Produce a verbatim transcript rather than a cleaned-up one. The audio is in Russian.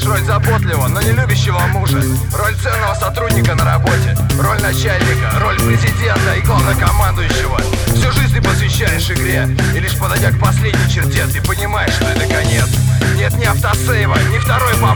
играешь роль заботливого, но не любящего мужа, роль ценного сотрудника на работе, роль начальника, роль президента и главнокомандующего. Всю жизнь ты посвящаешь игре, и лишь подойдя к последней черте, ты понимаешь, что это конец. Нет ни автосейва, ни второй попытки